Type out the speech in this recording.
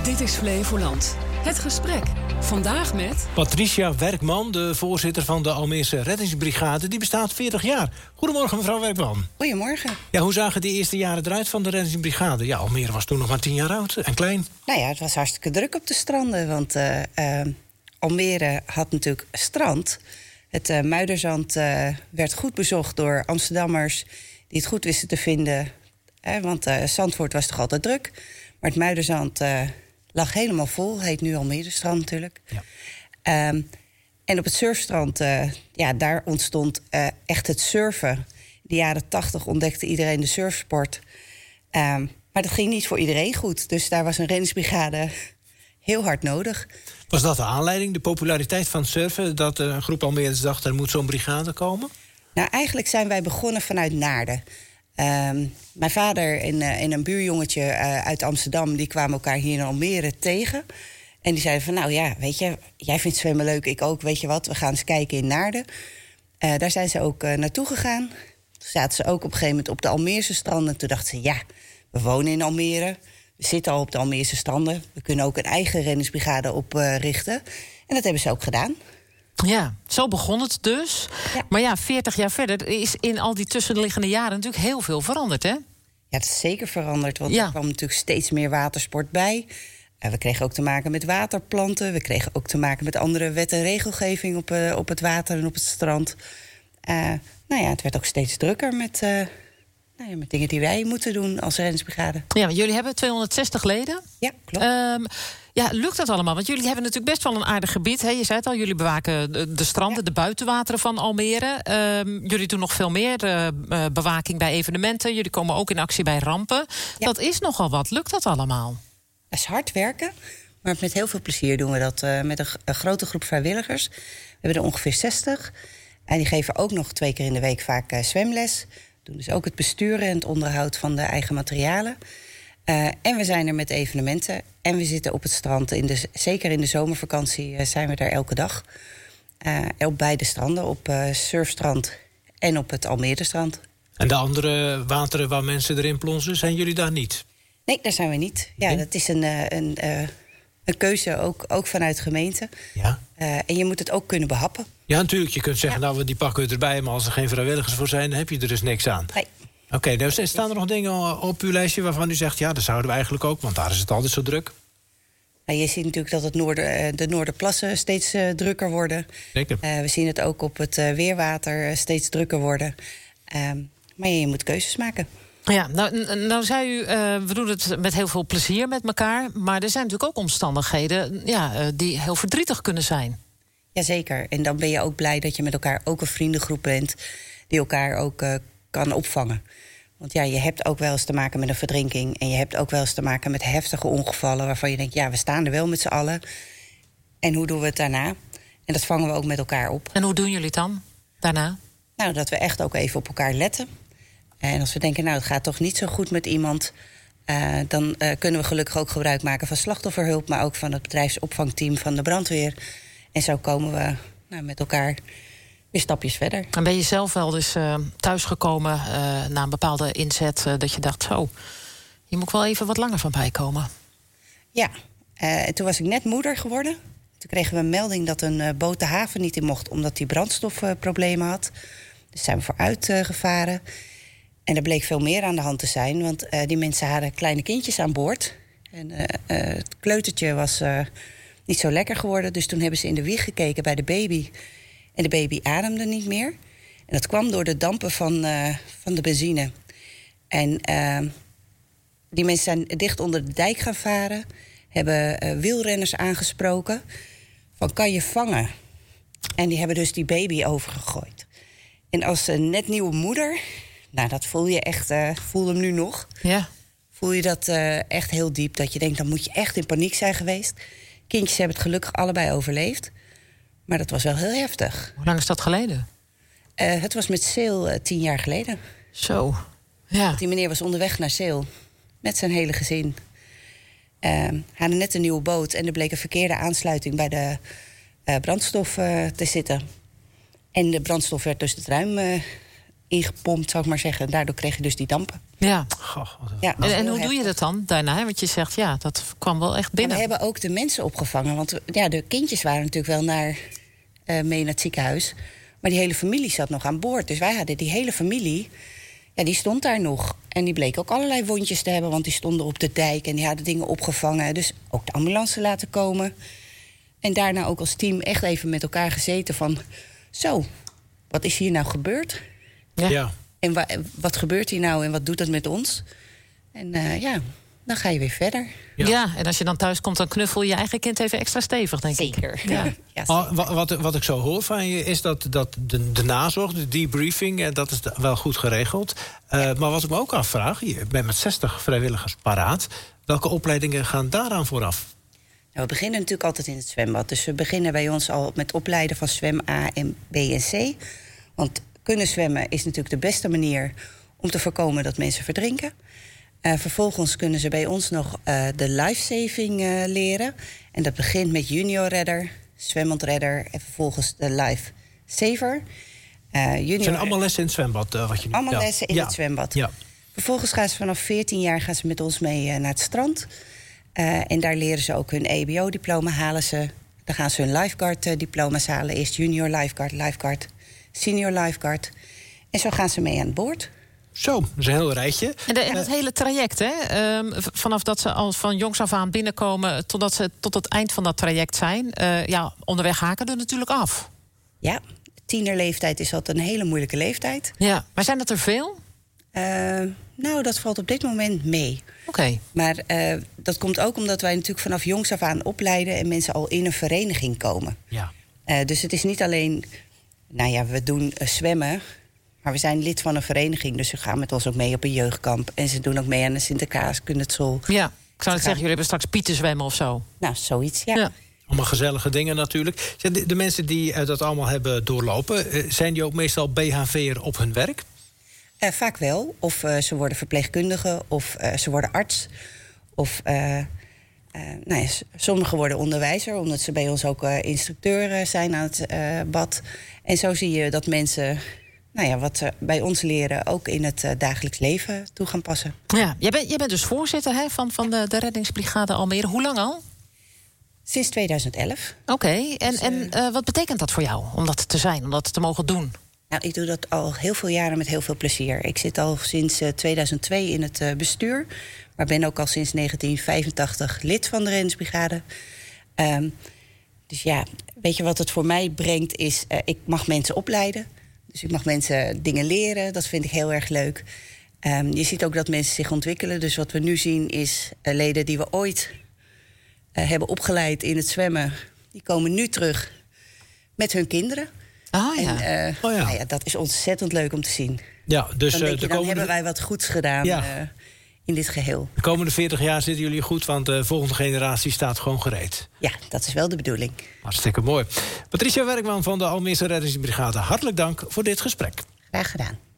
Dit is Flevoland. Het gesprek. Vandaag met Patricia Werkman, de voorzitter van de Almeerse Reddingsbrigade. Die bestaat 40 jaar. Goedemorgen, mevrouw Werkman. Goedemorgen. Ja, hoe zagen die eerste jaren eruit van de Reddingsbrigade? Ja, Almere was toen nog maar 10 jaar oud en klein. Nou ja, het was hartstikke druk op de stranden. Want Almere had natuurlijk strand. Het Muiderzand werd goed bezocht door Amsterdammers die het goed wisten te vinden. Want Zandvoort was toch altijd druk. Maar het Muiderzand lag helemaal vol. Heet nu Almerestrand natuurlijk. Ja. En op het surfstrand, daar ontstond echt het surfen. In de jaren 80 ontdekte iedereen de surfsport. Maar dat ging niet voor iedereen goed. Dus daar was een reddingsbrigade heel hard nodig. Was dat de aanleiding, de populariteit van surfen? Dat een groep Almeerders dacht, er moet zo'n brigade komen? Nou, eigenlijk zijn wij begonnen vanuit Naarden. Mijn vader en een buurjongetje uit Amsterdam, die kwamen elkaar hier in Almere tegen. En die zeiden van, nou ja, weet je, jij vindt zwemmen leuk, ik ook, weet je wat, we gaan eens kijken in Naarden. Daar zijn ze ook naartoe gegaan. Toen zaten ze ook op een gegeven moment op de Almeerse stranden. Toen dachten ze, ja, we wonen in Almere, we zitten al op de Almeerse stranden. We kunnen ook een eigen reddingsbrigade oprichten. En dat hebben ze ook gedaan. Ja, zo begon het dus. Ja. Maar ja, 40 jaar verder is in al die tussenliggende jaren natuurlijk heel veel veranderd, hè? Ja, het is zeker veranderd, want er kwam natuurlijk steeds meer watersport bij. We kregen ook te maken met waterplanten. We kregen ook te maken met andere wet en regelgeving op het water en op het strand. Het werd ook steeds drukker met dingen die wij moeten doen als reddingsbrigade. Ja, maar jullie hebben 260 leden. Ja, klopt. Lukt dat allemaal? Want jullie hebben natuurlijk best wel een aardig gebied. Hè? Je zei het al, jullie bewaken de stranden, de buitenwateren van Almere. Jullie doen nog veel meer bewaking bij evenementen. Jullie komen ook in actie bij rampen. Ja. Dat is nogal wat. Lukt dat allemaal? Dat is hard werken, maar met heel veel plezier doen we dat met een grote groep vrijwilligers. We hebben er ongeveer 60. En die geven ook nog 2 keer in de week vaak zwemles. Doen dus ook het besturen en het onderhoud van de eigen materialen. En we zijn er met evenementen. En we zitten op het strand. Zeker in de zomervakantie zijn we daar elke dag. Op beide stranden, op Surfstrand en op het Almerestrand. En de andere wateren waar mensen erin plonzen, zijn jullie daar niet? Nee, daar zijn we niet. Ja, nee? Dat is een keuze ook vanuit gemeente. Ja. En je moet het ook kunnen behappen. Ja, natuurlijk. Je kunt zeggen, nou, die pakken we erbij. Maar als er geen vrijwilligers voor zijn, dan heb je er dus niks aan. Nee. Oké, dus staan er nog dingen op uw lijstje waarvan u zegt, ja, dat zouden we eigenlijk ook, want daar is het altijd zo druk. Nou, je ziet natuurlijk dat de Noorderplassen steeds drukker worden. Zeker. We zien het ook op het weerwater steeds drukker worden. Maar je moet keuzes maken. Ja, nou zei u, we doen het met heel veel plezier met elkaar. Maar er zijn natuurlijk ook omstandigheden die heel verdrietig kunnen zijn. Jazeker. En dan ben je ook blij dat je met elkaar ook een vriendengroep bent die elkaar ook kan opvangen. Want ja, je hebt ook wel eens te maken met een verdrinking. En je hebt ook wel eens te maken met heftige ongevallen waarvan je denkt, ja, we staan er wel met z'n allen. En hoe doen we het daarna? En dat vangen we ook met elkaar op. En hoe doen jullie het dan daarna? Nou, dat we echt ook even op elkaar letten. En als we denken, nou, het gaat toch niet zo goed met iemand, dan kunnen we gelukkig ook gebruik maken van slachtofferhulp, maar ook van het bedrijfsopvangteam van de brandweer. En zo komen we met elkaar weer stapjes verder. En ben je zelf wel eens thuisgekomen na een bepaalde inzet dat je dacht, zo, hier moet ik wel even wat langer van bijkomen? Ja, toen was ik net moeder geworden. Toen kregen we een melding dat een boot de haven niet in mocht, omdat die brandstofproblemen had. Dus zijn we vooruit gevaren. En er bleek veel meer aan de hand te zijn, want die mensen hadden kleine kindjes aan boord. En het kleutertje was niet zo lekker geworden, dus toen hebben ze in de wieg gekeken bij de baby. En de baby ademde niet meer. En dat kwam door de dampen van de benzine. En die mensen zijn dicht onder de dijk gaan varen, hebben wielrenners aangesproken van, kan je vangen? En die hebben dus die baby overgegooid. En als een net nieuwe moeder, nou, dat voel je echt, voel hem nu nog. Ja. Voel je dat echt heel diep, dat je denkt, dan moet je echt in paniek zijn geweest. Kindjes hebben het gelukkig allebei overleefd. Maar dat was wel heel heftig. Hoe lang is dat geleden? Het was met Seel 10 jaar geleden. Zo, ja. Die meneer was onderweg naar Seel met zijn hele gezin. Hadden net een nieuwe boot en er bleek een verkeerde aansluiting bij de brandstof te zitten. En de brandstof werd dus het ruim ingepompt, zou ik maar zeggen. En daardoor kreeg je dus die dampen. Ja. Ja, En hoe doe je dat dan daarna? Want je zegt, dat kwam wel echt binnen. We hebben ook de mensen opgevangen. Want de kindjes waren natuurlijk wel mee naar het ziekenhuis. Maar die hele familie zat nog aan boord. Dus wij hadden die hele familie, die stond daar nog. En die bleek ook allerlei wondjes te hebben, want die stonden op de dijk en die hadden dingen opgevangen. Dus ook de ambulance laten komen. En daarna ook als team echt even met elkaar gezeten van, zo, wat is hier nou gebeurd? Ja. En wat gebeurt hier nou en wat doet dat met ons? En dan ga je weer verder. Ja, en als je dan thuis komt, dan knuffel je eigen kind even extra stevig, denk ik. Zeker. Ja. Zeker. Wat ik zo hoor van je is dat de nazorg, de debriefing, dat is wel goed geregeld. Maar wat ik me ook afvraag, je bent met 60 vrijwilligers paraat. Welke opleidingen gaan daaraan vooraf? We beginnen natuurlijk altijd in het zwembad. Dus we beginnen bij ons al met opleiden van zwem A en B en C. Want kunnen zwemmen is natuurlijk de beste manier om te voorkomen dat mensen verdrinken. Vervolgens kunnen ze bij ons nog de lifesaving leren. En dat begint met junior redder, zwemondredder en vervolgens de lifesaver. Het zijn allemaal lessen in het zwembad? Wat je allemaal lessen in het zwembad. Ja. Vervolgens gaan ze vanaf 14 jaar met ons mee naar het strand. En daar leren ze ook hun EHBO-diploma halen ze. Dan gaan ze hun lifeguard-diploma's halen. Eerst junior lifeguard, senior lifeguard. En zo gaan ze mee aan boord. Zo, dat is een heel rijtje. En dat hele traject, hè? Vanaf dat ze al van jongs af aan binnenkomen totdat ze tot het eind van dat traject zijn. Onderweg haken er natuurlijk af. Ja, tienerleeftijd is altijd een hele moeilijke leeftijd. Ja, maar zijn dat er veel? Dat valt op dit moment mee. Oké. Maar dat komt ook omdat wij natuurlijk vanaf jongs af aan opleiden en mensen al in een vereniging komen. Ja. Dus het is niet alleen, we doen zwemmen, maar we zijn lid van een vereniging. Dus ze gaan met ons ook mee op een jeugdkamp. En ze doen ook mee aan de Sinterklaaskunstzool. Ja, ik zou het zeggen, jullie hebben straks Pieten zwemmen of zo. Nou, zoiets, ja. Allemaal gezellige dingen natuurlijk. De mensen die dat allemaal hebben doorlopen, zijn die ook meestal BHV'er op hun werk? Vaak wel. Of ze worden verpleegkundige, of ze worden arts. Of sommigen worden onderwijzer, omdat ze bij ons ook instructeur zijn aan het bad. En zo zie je dat mensen wat ze bij ons leren ook in het dagelijks leven toe gaan passen. Ja, jij bent dus voorzitter van de reddingsbrigade Almere. Hoe lang al? Sinds 2011. Oké, en wat betekent dat voor jou om dat te zijn, om dat te mogen doen? Nou, ik doe dat al heel veel jaren met heel veel plezier. Ik zit al sinds 2002 in het bestuur, maar ben ook al sinds 1985 lid van de reddingsbrigade. Dus weet je wat het voor mij brengt is, ik mag mensen opleiden. Dus ik mag mensen dingen leren, dat vind ik heel erg leuk. Je ziet ook dat mensen zich ontwikkelen. Dus wat we nu zien is leden die we ooit hebben opgeleid in het zwemmen, die komen nu terug met hun kinderen. Dat is ontzettend leuk om te zien. Ja, dus dan hebben wij wat goeds gedaan in dit geheel. De komende 40 jaar zitten jullie goed, want de volgende generatie staat gewoon gereed. Ja, dat is wel de bedoeling. Hartstikke mooi. Patricia Werkman van de Almeerse Reddingsbrigade, hartelijk dank voor dit gesprek. Graag gedaan.